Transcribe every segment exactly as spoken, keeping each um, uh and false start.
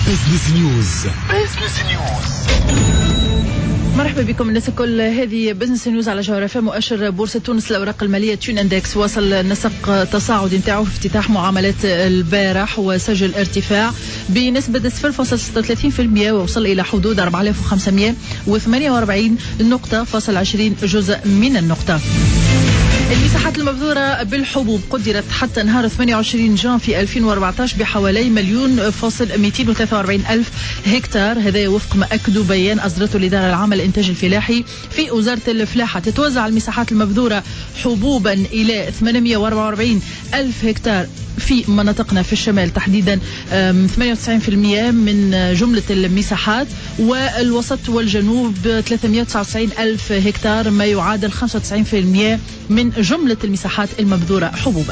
بزنس نيوز. بزنس نيوز. مرحبا بكم الناس الكل. هذه بزنس نيوز على جوهر فم. مؤشر بورصة تونس الأوراق المالية تون اندكس وصل نسق تصاعد نتاعو في افتتاح معاملات البارح وسجل ارتفاع بنسبة صفر فاصلة ستة وثلاثين بالمئة ووصل إلى حدود أربعة آلاف وخمسمئة وثمانية وأربعين نقطة فاصل عشرين جزء من النقطة. المساحات المبذورة بالحبوب قدرت حتى نهار ثمانية وعشرين جانفي ألفين وأربعة عشر بحوالي مليون فاصل مئتين وثلاثة وأربعين ألف هكتار. هذا وفق ما أكدوا بيان أصدرته الإدارة العامة للإنتاج الفلاحي في وزارة الفلاحة. تتوزع المساحات المبذورة حبوبا إلى ثمانمئة وأربعة وأربعين ألف هكتار في مناطقنا في الشمال تحديدا ثمانية وتسعين بالمئة من جملة المساحات، والوسط والجنوب ثلاثمئة وتسعة وتسعين ألف هكتار ما يعادل خمسة وتسعين بالمئة من جملة المساحات المبذورة حبوبا.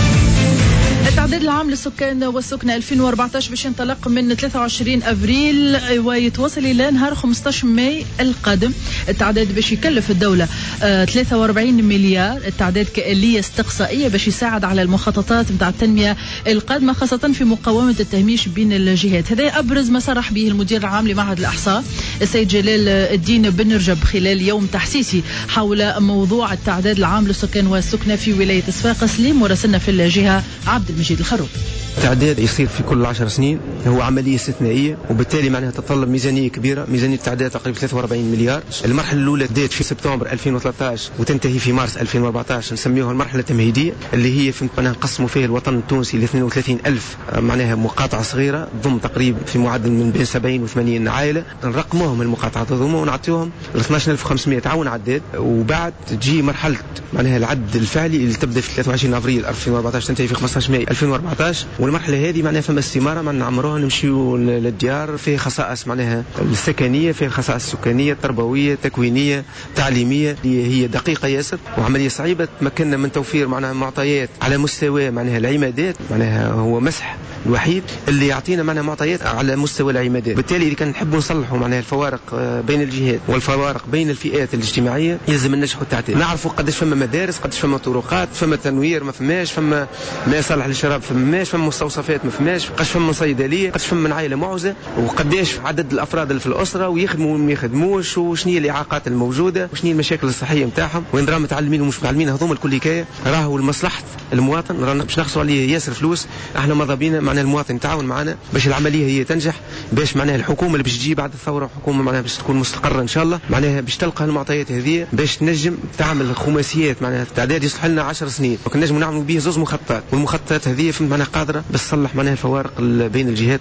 التعداد العام للسكان والسكنة ألفين وأربعة عشر باش ينطلق من ثلاثة وعشرين أبريل ويتواصل إلى نهار خمسة عشر ماي القادم. التعداد باش يكلف الدولة ثلاثة وأربعين مليار. التعداد كآلية استقصائية باش يساعد على المخططات متاع التنمية القادمة خاصة في مقاومة التهميش بين الجهات. هذا أبرز ما صرح به المدير العام لمعهد الإحصاء السيد جلال الدين بن رجب خلال يوم تحسيسي حول موضوع التعداد العام للسكان والسكنة في ولاية صفاقس. مراسلنا في الجهة عبد المجيد الخروب. التعداد يصير في كل عشر سنين، هو عملية استثنائية وبالتالي معناها تتطلب ميزانية كبيرة. ميزانية التعداد تقريبا ثلاثة وأربعين مليار. المرحلة الأولى بدأت في سبتمبر ألفين وثلاثة عشر وتنتهي في مارس ألفين وأربعة عشر، نسميوها المرحلة التمهيدية اللي هي فهمت معناها نقسموا فيها الوطن التونسي ل اثنين وثلاثين ألف معناها مقاطعة صغيرة ضم تقريبا في معدل من بين سبعين وثمانين عائلة. نرقموهم المقاطعات هذوما ونعطيوهم ل اثناش ألف وخمسمئة تعاون عداد، وبعد تجي مرحلة معناها العد الفعلي اللي تبدأ في ثلاثة وعشرين أبريل ألفين وأربعة عشر تنتهي في خمسة عشر ماي ألفين وأربعة عشر. والمرحلة هذه معناها فما استمارة مع نعمروها نمشيو للديار فيه خصائص معناها السكنية، فيه خصائص سكانية تربوية تكوينية تعليمية. هي دقيقة ياسر وعملية صعيبة. تمكننا من توفير معناها معطيات على مستوى معناها العمادات، معناها هو مسح الوحيد اللي يعطينا معناها معطيات على مستوى العمادات. بالتالي إذا كان نحبوا نصلحوا معناها الفوارق بين الجهات والفوارق بين الفئات الاجتماعية يلزم ننجحوا التعداد. نعرفوا قداش فما مدارس، قداش فما طرقات، فما تنوير ما فماش، فما ما يصلح للشراب فماش، فما مستوصفات ما فماش، قداش فما صيدلية، قداش فما من عائلة معوزة، وقداش عدد الأفراد اللي في الأسرة ويخدموا وما يخدموش، وشنية الإعاقات الموجودة وشنية المشاكل الصحية نتاعهم، وين راهم متعلمين ومش متعلمين. هذوما الكل حكاية راهو لمصلحة المواطن. رانا باش نخسروا عليه ياسر فلوس. احنا ماذا بينا معناها المواطن يتعاون معنا باش العملية هي تنجح، باش معناها الحكومة اللي باش تجي بعد الثورة حكومة معناها باش تكون مستقرة إن شاء الله، معناها باش تلقى المعطيات هذه باش تنجم تعمل خماسيات. معناها التعداد يصلح لنا عشر سنين وكنا نجم نعملوا به زوز مخططات، والمخططات هذه فهمت معناها قادرة بس تصلح معناها الفوارق بين الجهات.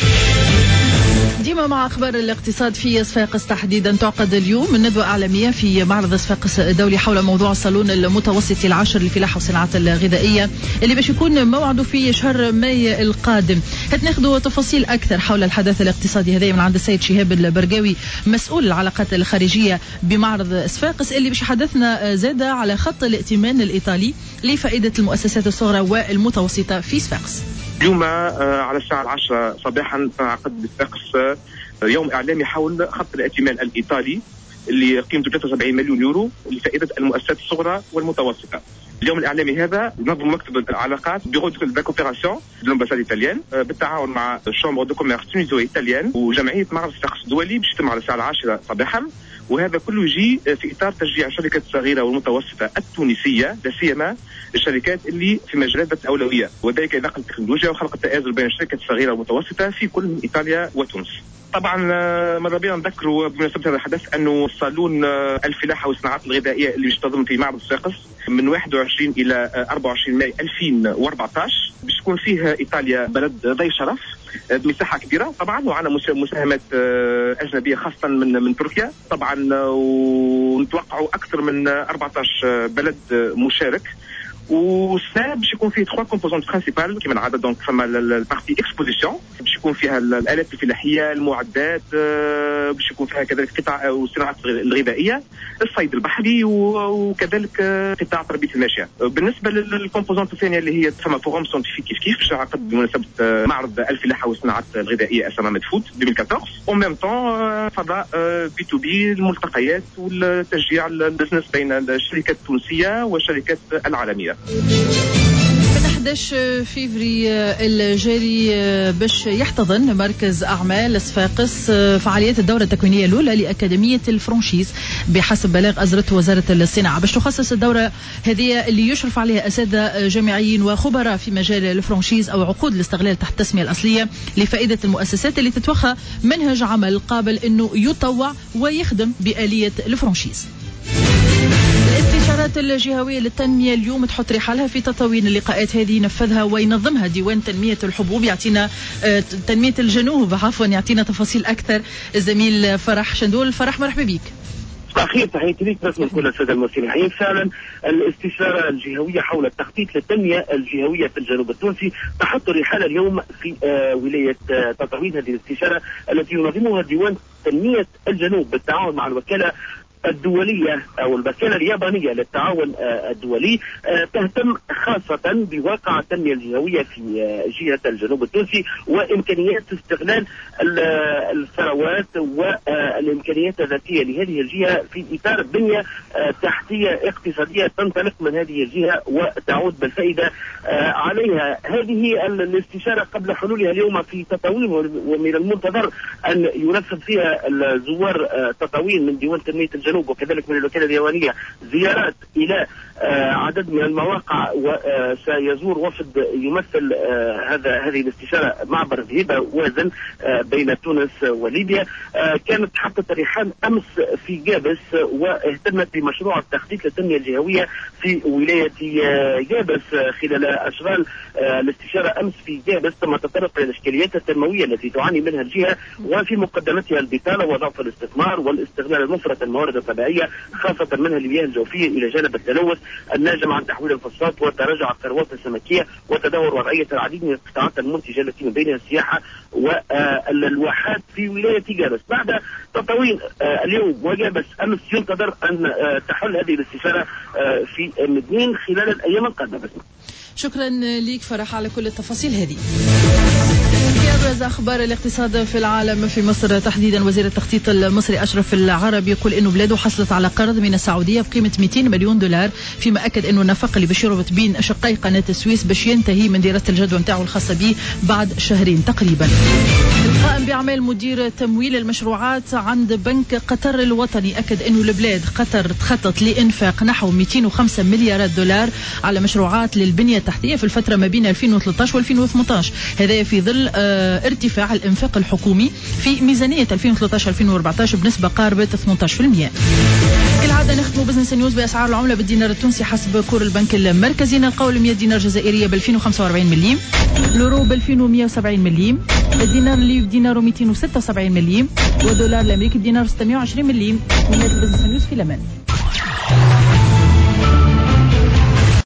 ديما مع أخبار الاقتصاد في صفاقس تحديدا. تعقد اليوم الندوة إعلامية في معرض صفاقس الدولي حول موضوع الصالون المتوسطي العشر للفلاحة والصناعات الغذائية اللي باش يكون موعده في شهر ماي القادم. هتناخذوا تفاصيل أكثر حول الحدث الاقتصادي هذا من عند السيد شهاب البرقاوي مسؤول العلاقات الخارجية بمعرض صفاقس، اللي باش يحدثنا زادة على خط الائتمان الإيطالي لفائدة المؤسسات الصغرى والمتوسطة في صفاقس. اليوم على الساعة العشرة صباحا عقد صفاقس يوم إعلامي حول خط الائتمان الإيطالي اللي قيمته ثلاثة وسبعين مليون يورو لفائدة المؤسسات الصغرى والمتوسطة. اليوم الإعلامي هذا نظم مكتب العلاقات بيرو دو كوبيراسيون دو لامباساد إيطاليان بالتعاون مع الشامبر دو كوميرس تونيزو إيطاليان وجمعية معرض صفاقس الدولي باش يتم على الساعة العاشرة صباحا. وهذا كله يجي في إطار تشجيع الشركات الصغيرة والمتوسطة التونسية لا سيما الشركات اللي في مجالات ذات الأولوية، وذلك نقل التكنولوجيا وخلق التآزر بين الشركات الصغيرة والمتوسطة في كل من إيطاليا وتونس. طبعا ماذا بينا نذكروا بمناسبة هذا الحدث أنه صالون الفلاحة والصناعات الغذائية اللي يشتضم في معرض صفاقس من واحد وعشرين إلى أربعة وعشرين ماي ألفين وأربعة عشر باش تكون فيه إيطاليا بلد ضيف شرف بمساحة كبيرة طبعا، وعنا مساهمات أجنبية خاصة من من تركيا طبعا، ونتوقعوا أكثر من أربعة عشر بلد مشارك. وسنا باش يكون فيه ثلاثة كومبوزونت برينسيبال كما العاده. دونك فما البارتي اكسبوزيسيون باش يكون فيها الالات الفلاحيه، المعدات، باش يكون فيها كذلك قطاع والصناعات الغذائيه، الصيد البحري وكذلك قطاع تربيه الماشيه. بالنسبه للكومبوزونت الثانيه اللي هي فما فورم ساينتيفيك كيف كيف باش عقد بمناسبه معرض الفلاحه والصناعات الغذائيه اسامه مدفوت ألفين وأربعة عشر. اون ميم طون فضاء بي تو بي الملتقيات والتشجيع البزنس بين الشركات التونسيه والشركات العالميه. أحد عشر فيفري الجاري باش يحتضن مركز أعمال صفاقس فعاليات الدورة التكوينية الأولى لأكاديمية الفرنشيز بحسب بلاغ أصدرته وزارة الصناعة، باش تخصص الدورة هذه اللي يشرف عليها أساتذة جامعيين وخبراء في مجال الفرنشيز أو عقود الاستغلال تحت التسمية الأصلية لفائدة المؤسسات اللي تتوخى منهج عمل قابل أنه يطوع ويخدم بآلية الفرنشيز. الاستشارات الجهوية للتنمية اليوم تحط رحالها في تطوين اللقاءات هذه ينفذها وينظمها ديوان تنمية الحبوب، يعطينا تنمية الجنوب عفوا يعطينا تفاصيل أكثر الزميل فرح شندول. فرح مرحبا بك. صباح الخير، تحياتي ليك بس من كل الساده المستمعين. فعلا الاستشاره الجهويه حول التخطيط للتنميه الجهويه في الجنوب التونسي تحط رحالها اليوم في آه ولايه آه تطوين. هذه الاستشاره التي ينظمها ديوان تنميه الجنوب بالتعاون مع الوكاله الدولية أو الوكالة اليابانية للتعاون الدولي تهتم خاصة بواقع التنمية الجهوية في جهة الجنوب التونسي وإمكانيات استغلال الثروات والإمكانيات الذاتية لهذه الجهة في إطار بنية تحتية اقتصادية تنطلق من هذه الجهة وتعود بالفائدة عليها. هذه الاستشارة قبل حلولها اليوم في تطاوين، ومن المنتظر أن ينفذ فيها الزوار تطاوين من ديوان تنمية الجنوب وكذلك من الوكالة اليابانية زيارات إلى عدد من المواقع، وسيزور وفد يمثل هذا هذه الاستشارة معبر هبة وازن بين تونس وليبيا. كانت حطت الرحال أمس في جابس واهتمت بمشروع التخطيط للتنمية الجهوية في ولاية جابس. خلال أشغال الاستشارة أمس في جابس تم التطرق إلى الإشكاليات التنموية التي تعاني منها الجهة وفي مقدمتها البطالة وضعف الاستثمار والاستغلال المفرط الموارد الطبيعية خاصة منها المياه الجوفية، إلى جانب التلوث الناجم عن تحويل الفosفات وتراجع الثروات السمكية وتدهور وضعية العديد من القطاعات المنتجة التي من بينها السياحة والواحات في ولاية جابس. بعد تطوين اليوم وجابس أمس ينتظر أن تحل هذه الاستشارة في مدنين خلال الأيام القادمة. شكرا لك فرح على كل التفاصيل هذه. في أبرز أخبار الاقتصاد في العالم في مصر تحديدا، وزير التخطيط المصري أشرف العربي يقول إنه بلاده حصلت على قرض من السعودية بقيمة مئتين مليون دولار، فيما أكد إنه النفق اللي باش يربط بين شقي قناة السويس باش ينتهي من دراسة الجدوى نتاعو الخاصة به بعد شهرين تقريبا. القائم بأعمال مدير تمويل المشروعات عند بنك قطر الوطني أكد إنه البلاد قطر تخطط لإنفاق نحو مئتين وخمسة مليارات دولار على مشروعات للبنية التحتية في الفترة ما بين ألفين وثلاثة عشر وألفين وثمانية عشر، هذا في ظل ارتفاع الانفاق الحكومي في ميزانية ألفين وثلاثة عشر ألفين وأربعة عشر بنسبة قاربة ثمانية عشر بالمئة. كالعادة نختم بزنس نيوز بأسعار العملة بالدينار التونسي حسب كور البنك المركزي. نلقاو مئة دينار جزائرية ب ألفين وخمسة وأربعين مليم، اليورو ب ألفين ومئة وسبعين مليم، الدينار الليبي بدينار مئتين وستة وسبعين مليم، ودولار الأمريكي بدينار ستمئة وعشرين مليم. من بزنس نيوز في الأمان.